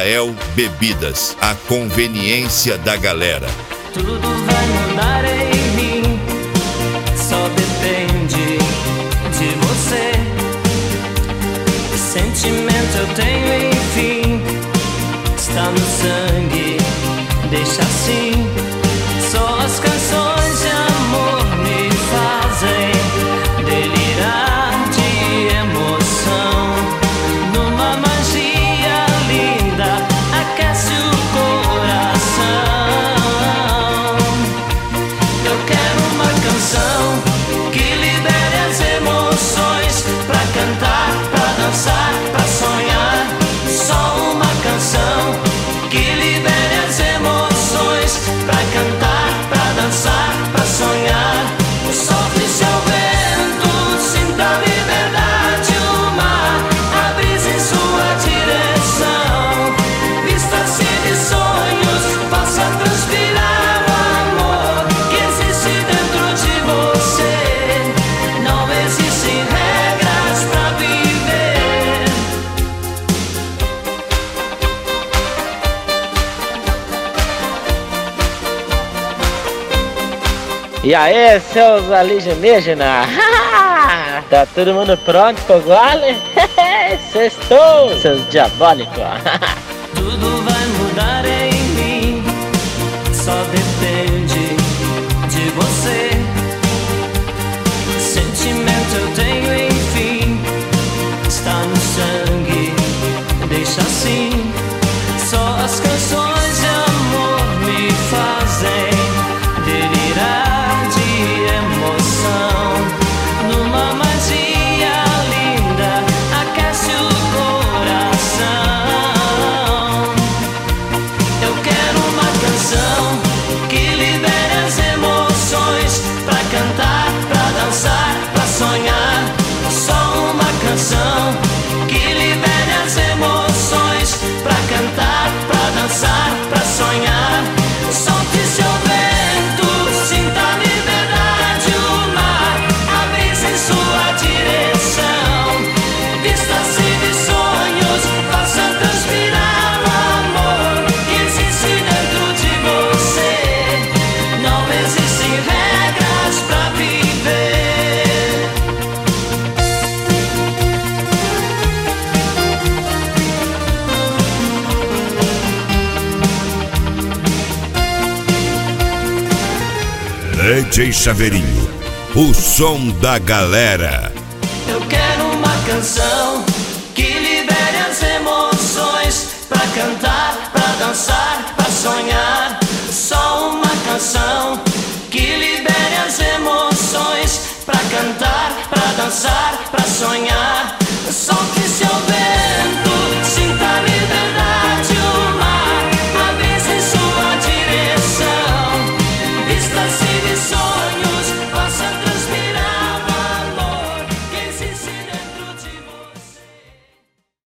Israel Bebidas, a conveniência da galera. Tudo vai mudar em mim, só depende de você. Sentimento eu tenho, enfim, está no sangue, deixa assim. Só as canções de amor me fazem delirar de emoção. Numa magia linda, aquece o coração. Eu quero uma canção que libere as emoções, pra cantar, pra dançar, pra sonhar. Só uma canção que libere as emoções, pra cantar, pra dançar, pra sonhar. Sopre seu vento, sinta a liberdade, o mar, a brisa em sua direção. Vista-se de sonhos, faça transpirar o amor que existe dentro de você. Não existem regras pra viver. E aí, seus alienígenas? Tá todo mundo pronto pro gole? Sextou, seus diabólicos. Tudo vai mudar em mim, só depende de você. Sentimento eu tenho, enfim, está no sangue, deixa assim. Só as canções de amor me fazem delirar de emoção. Numa magia linda, aquece o coração. Eu quero uma canção que libere as emoções, pra cantar, pra dançar, pra sonhar. Só uma canção que libere as emoções, pra cantar, pra dançar, pra sonhar. Solte seu vento, sinta a liberdade, o mar, a brisa em sua direção. Vista-se de sonhos, faça transpirar o amor que existe dentro de você. Não existem regras pra viver. DJ Chaveirinho, o som da galera. Eu quero uma canção que libere as emoções, pra cantar, pra dançar, pra sonhar. Só uma canção que libere as emoções, pra cantar, pra dançar, pra sonhar. Solte seu